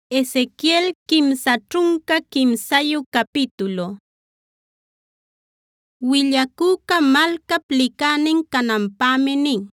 Ezequiel kimsa trunka kimsayu capítulo. Willakuka malkap likanin kananpami nin.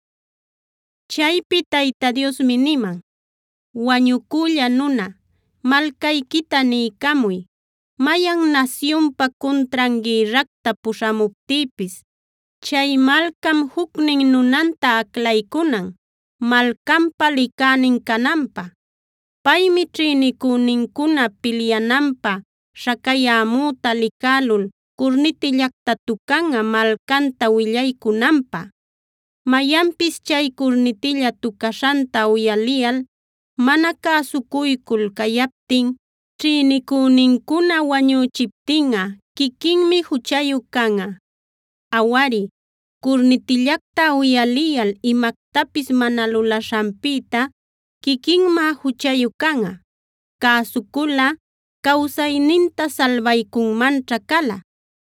Chaypi Tayta Diosmi niman: wañukulla nuna, malkaykita niykamuy. Mayan nasyunpa kuntran guerracta pushamuptipis, chay malcam huknin nunanta aklaykunan, malcanpa likanin kananpa. Paymi ćhïnikuninkuna pilyananpa śhakayämuta likalul kurnitillakta tukanqa malcanta willaykunanpä. Mayanpis chay kurnitilla tukashanta uyaliyal mana cäsukuykul kayaptin, ćhïnikuninkuna wañuchiptinqa kikinmi juchayu kanqa. Awari, kurnitillakta uyaliyal imaktapis mana lulashanpita kikinma juchayu kanqa. Cäsukula kawsayninta salbaykunmanćha kala.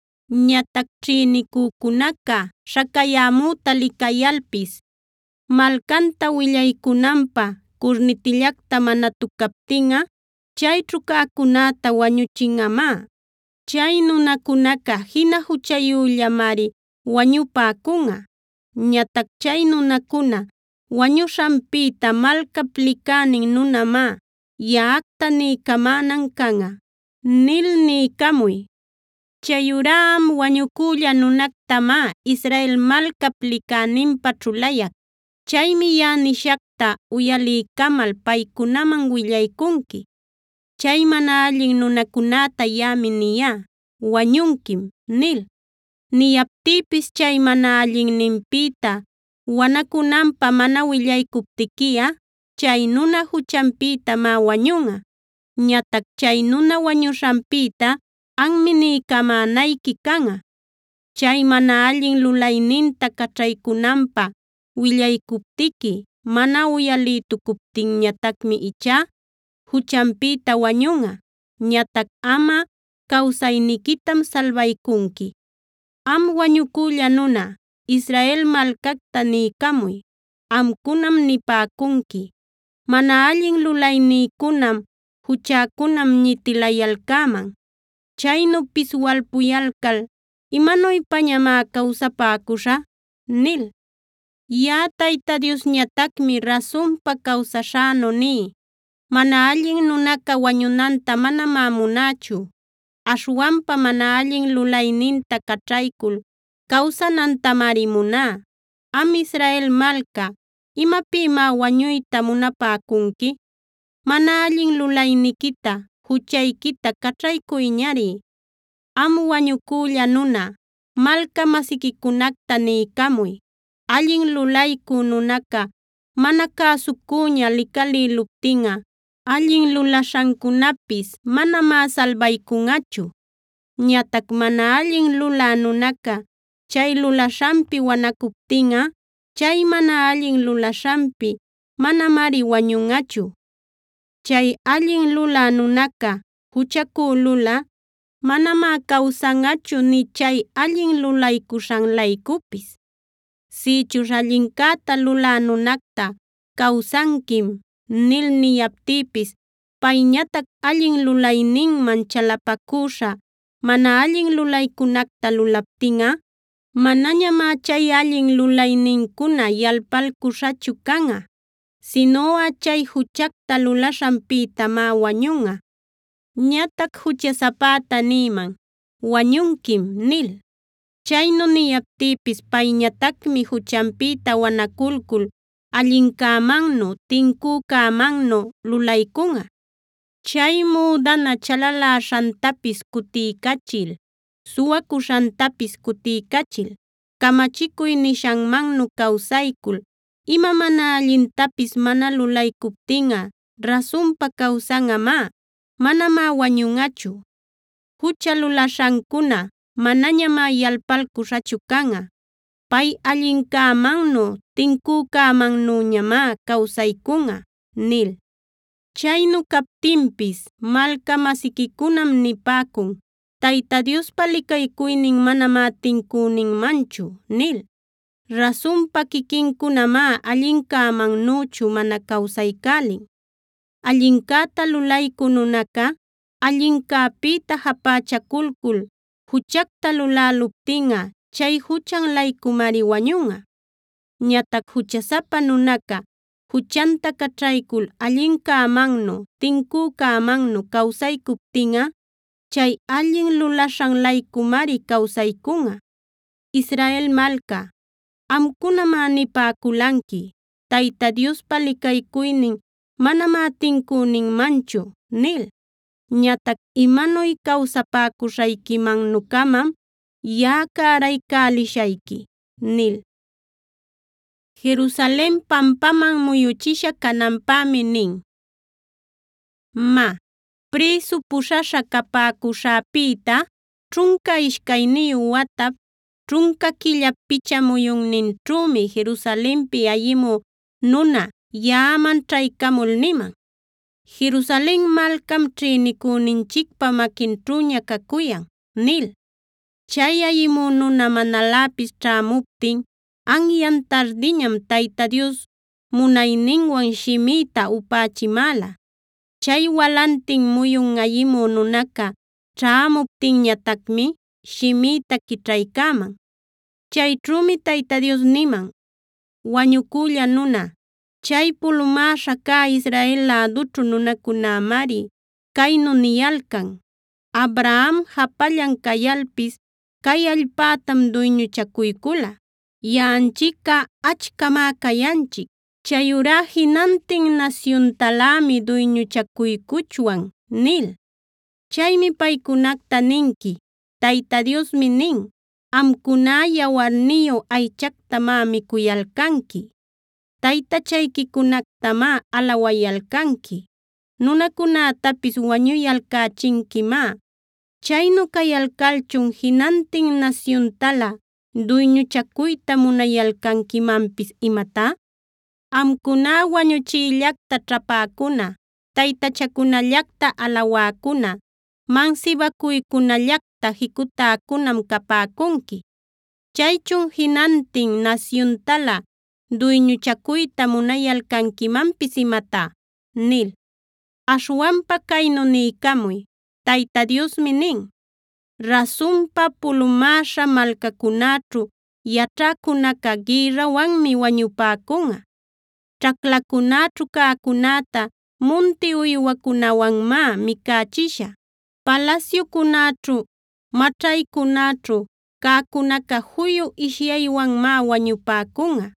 Ñatac ćhïnikukunaqa śhakayämuta likayalpis, malcanta willaykunanpä kurnitillakta mana tukaptinqa, chayćhu cäcunäta wañuchinqamá. Chay nunakunaqa jina juchayullamari wañupäkunqa. Ñatac chay nunakuna wañushanpita malcap likanin nunamá yaꞌacta niykamänan kanqa, nil niykamuy. Chayurá am wañukulla nunactamá Israel malcap likaninpa ćhulayak. Chaymi yaꞌa nishaqta uyaliykamal paykunaman willaykunki. Chay mana allin nunakunäta yaꞌami niyá: wañunkim nil. Niyaptïpis chay mana allinninpita wanakunanpä mana willaykuptikiꞌa, chay nuna juchanpitamá wañunqa. Ñatac chay nuna wañushanpita anmi niykamänayki kanqa. Chay mana allin lulayninta kaćhaykunanpä willaykuptiki mana uyalitukuptinñatacmi ichá juchanpita wañunqa. Ñatac ama kawsaynikitam salbaykunki. Am wañukulla nuna, Israel malcacta niykamuy. Amkunam nipäcunki: mana allin lulayniykunam juchäkunam ñitilayalcäman. Chaynu piswalpuyalcal ¿imanuypañamá kawsapäkuśhä? nil. Yaꞌa Tayta Diosñatacmi rasunpa kawsaśhänu ní: mana allin nunaca wañunanta manamá munächu. Aśhwanpa mana allin lulayninta kaćhaycul kawsanantamari munä. Am Israel malca, ¿imapïmá wañuyta munapäkunki? Mana allin lulaynikita, juchaykita kaćhaycuyñari. Am wañukulla nuna, malca masikikunacta niykamuy: allin lulayku nunaca mana cäsukuña likalïluptinqa, allin lulashankunapis manamá salbaykunqachu. Ñatac mana allin lulä nunaca chay lulashanpi wanakuptinqa, chay mana allin lulashanpi manamari wañunqachu. Chay allin lulä nunaca juchakululꞌa manamá kawsanqachu ni chay allin lulaykushanlaykupis. Sïchuśh allincäta lulä nunacta kawsankim nil niyaptïpis, payñatac allin lulayninman chalapakuśhä mana allin lulaykunacta lulaptinqa, manañamá chay allin lulayninkuna yalpalkuśhachu kanqa, sinuꞌa chay juchacta lulashanpitamá wañunqa. Ñatac juchasapäta niyman: wañunkim nil. Chaynu niyaptïpis payñatacmi juchanpita wanakulkul allincämannu, tincücämannu lulaykunqa. Chay müdana chalaläśhantapis kutiykachil, suwakuśhantapis kutiykachil, kamachikuy nishanmannu kawsaykul, ima mana allintapis mana lulaykuptinqa rasunpa kawsanqamá, manamá wañunqachu. Jucha lulashankuna manañamá yalpalkuśhachu kanqa. Pay allincämannu, tincücämannuñamá kawsaykunqa nil. Chaynu kaptinpis malca masikikunam nipäkun: Tayta Diospa likaykuynin manamá tincüninmanchu nil. Rasunpa kikinkunamá allincämannuchu mana kawsaykälin. allinkata lulayku nunaqa allinkapita japachakulkul huchakta lulaluptinqa chay huchanlaykumari wañunqa. Ñataq huchasapa nunaqa huchanta kaćhaykul allinkämannu tinkükämannu kawsaykuptinqa chay allin lulashanlaykumari kawsaykunqa. Israel malka, amkunamá nipäkulanki Tayta Diospa likaykuynin manamá tinküninmanchu nil. Ñataq imanuy kawsapäkuśhaykimannukamam yaꞌa karaykälishayki nil. Jerusalén pampaman muyuchisha kananpämi nin. Má, presu puśhasha kapäkuśhäpïta ćhunka ishkayniyu watap ćhunka killap picha muyunninćhümi Jerusalenpi ayimü nuna yaꞌaman ćhaykamul niman: Jerusalén malkam ćhïniküninchikpa makinćhüña kakuyan nil. Chay ayimü nuna manaläpis ćhämuptin anyan tardiñam Tayta Dios munayninwan shimiyta upächimäla. Chay walantin muyun ayimü nunaqa ćhämuptinñataqmi shimiyta kićhaykaman. Chayćhümi Tayta Dios niman: wañukulla nuna, chay pulumäśha cä Israel lädućhu nunakunämari kaynu niyalkan: Abraham hapallan kayalpis kay allpätam duyñuchakuykula. Yaꞌanchikqa achkamá kayanchik. Chayurá jinantin nasyuntalämi duyñuchakuykuchwan nil. Chaymi paykunakta ninki: Tayta Diosmi nin: amkuná yawarniyu aychaktamá mikuyalkanki. Taytachaykikunaktamá alawayalkanki. Nunakunätapis wañuyalkächinkimá. Chaynu kayalkalchun jinantin nasyuntalä duyñuchakuyta munayalkankimanpis imatá? Amkuná wañuchiyllaqta ćhapäkuna, taytachakunallaqta alawäkuna, mansibakuykunallaqta jikutäkunam kapäkunki. Chaychun jinantin nasyuntalä duyñuchakuyta munayalkankimanpis imatá nil. Ashwanpa kaynu niykamuy: Tayta Diosmi nin: rasunpa pulumäśha malkakunaćhu yaćhäkunaqa guirrawanmi wañupäkunqa. Ćhaklakunaćhu cäkunäta munti uywakunawanmá mikächisha. Palasyukunaćhu, maćhaykunaćhu cäkunaqa juyu ishyaywanmá wañupäkunqa.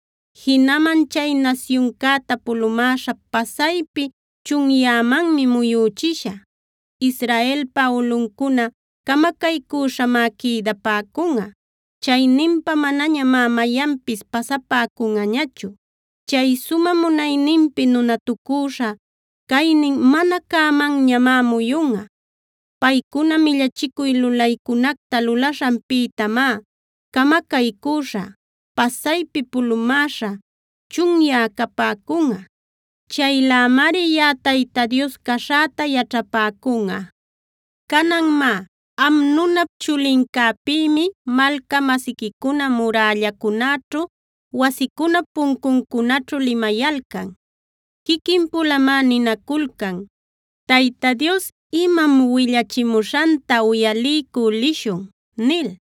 Jinaman chay nasyuncäta pulumäśha pasaypi chunyämanmi muyuchisha. Israelpa ulꞌunkuna kamakaykuśhamá quïdapäkunqa. Chayninpa manañamá mayanpis pasapäkunqañachu. Chay suma munayninpi nunatukusha kaynin mana cämanñamá muyunqa. Paykuna millachikuy lulaykunakta lulashanpïtamá kamakaykusha, pasaypi pulumäśha, chunyä kapäkunqa. Chaylämari yaꞌa Tayta Dios kaśhäta yaćhapäkunqa. Kanan má, am nunap chulincäpïmi malka masiykikuna murällakunaćhu, wasikuna punkunkunaćhu limayalkan. Kikinpulamá ninakulkan: Tayta Dios imam willachimuśhanta uyaliyku lishun nil.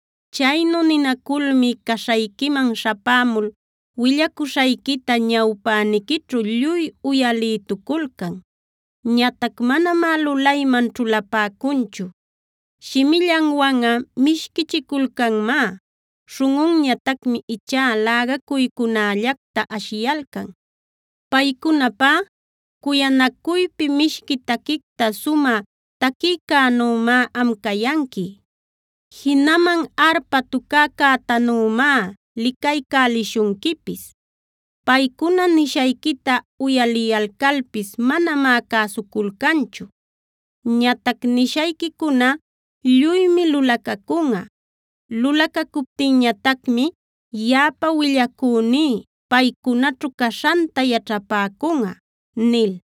Chaynu ninakulmi kaśhaykiman śhapämul willakuśhaykita ñawpänikićhu lluy uyalïtukulkan. Ñataq manamá lulayman ćhulapäkunchu. Shimillanwanꞌa mishkichikulkanmá. Śhunꞌunñataqmi ichá lagakuykunallaqta ashiyalkan. Paykunapá kuyanakuypi mishki takiqta sumä takiykanümá am kayanki. Jinaman arpa tukäkätanümá likaykälishunkipis. Paykuna nishaykita uyaliyalkalpis manamá kasukulkanchu. Ñataq nishaykikuna lluymi lulakakunqa. Lulakakuptinñataqmi yaꞌapa willaküní paykunaćhu kaśhanta yaćhapäkunqa nil.